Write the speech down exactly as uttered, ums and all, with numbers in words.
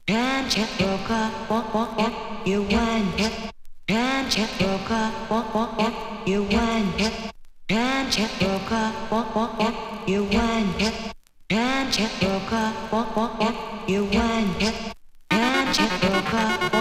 and check your car, walk, walk, walk, you wind it, and check your car, walk, walk, walk, you wind it, and check your car, walk, walk, walk, you wind it, and check your car, walk, walk, walk, you wind it, and check your car.